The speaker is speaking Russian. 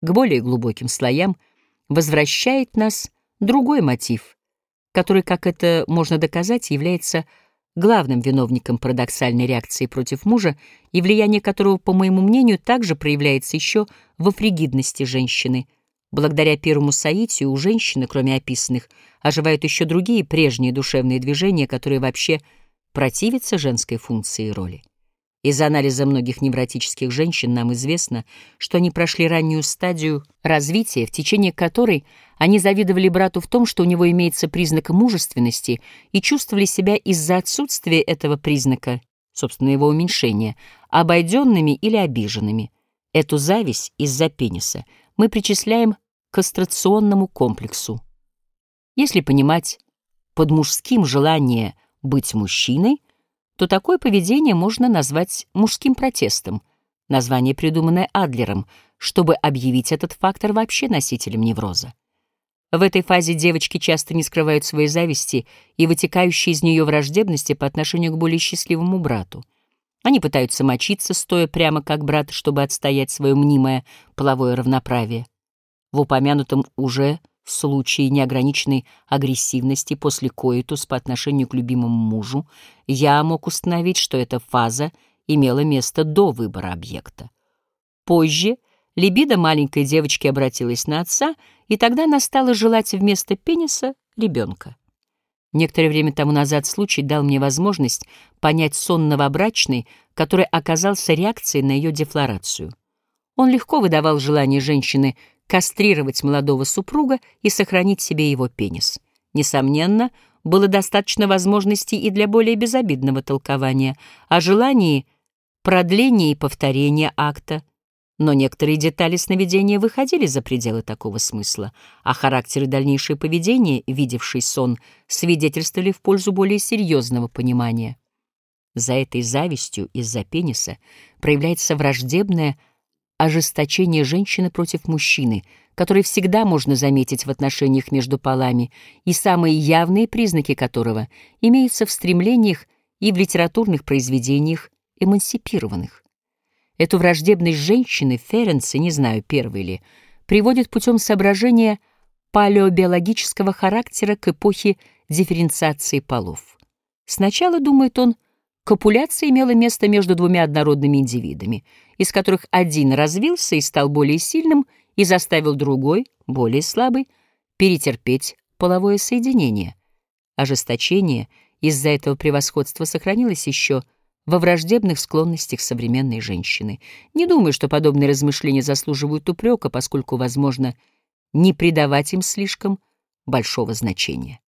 к более глубоким слоям, возвращает нас другой мотив, который, как это можно доказать, является главным виновником парадоксальной реакции против мужа и влияние которого, по моему мнению, также проявляется еще во фригидности женщины. Благодаря первому соитию у женщины, кроме описанных, оживают еще другие прежние душевные движения, которые вообще противятся женской функции и роли. Из анализа многих невротических женщин нам известно, что они прошли раннюю стадию развития, в течение которой они завидовали брату в том, что у него имеется признак мужественности, и чувствовали себя из-за отсутствия этого признака, собственно, его уменьшения, обойденными или обиженными. Эту зависть из-за пениса мы причисляем к кастрационному комплексу. Если понимать под мужским желание быть мужчиной, то такое поведение можно назвать мужским протестом, название, придуманное Адлером, чтобы объявить этот фактор вообще носителем невроза. В этой фазе девочки часто не скрывают своей зависти и вытекающей из нее враждебности по отношению к более счастливому брату. Они пытаются мочиться, стоя прямо как брат, чтобы отстоять свое мнимое половое равноправие. В упомянутом уже случае неограниченной агрессивности после коитус по отношению к любимому мужу я мог установить, что эта фаза имела место до выбора объекта. Позже либидо маленькой девочки обратилась на отца, и тогда она стала желать вместо пениса ребенка. Некоторое время тому назад случай дал мне возможность понять сон новобрачной, который оказался реакцией на ее дефлорацию. Он легко выдавал желание женщины кастрировать молодого супруга и сохранить себе его пенис. Несомненно, было достаточно возможностей и для более безобидного толкования о желании продления и повторения акта, но некоторые детали сновидения выходили за пределы такого смысла, а характер и дальнейшее поведение, видевший сон, свидетельствовали в пользу более серьезного понимания. За этой завистью из-за пениса проявляется враждебное ожесточение женщины против мужчины, которое всегда можно заметить в отношениях между полами, и самые явные признаки которого имеются в стремлениях и в литературных произведениях эмансипированных. Эту враждебность женщины Ференце, не знаю, первый ли, приводит путем соображения палеобиологического характера к эпохе дифференциации полов. Сначала, думает он, копуляция имела место между двумя однородными индивидами, из которых один развился и стал более сильным и заставил другой, более слабый, перетерпеть половое соединение. Ожесточение из-за этого превосходства сохранилось еще во враждебных склонностях современной женщины. Не думаю, что подобные размышления заслуживают упрека, поскольку возможно не придавать им слишком большого значения.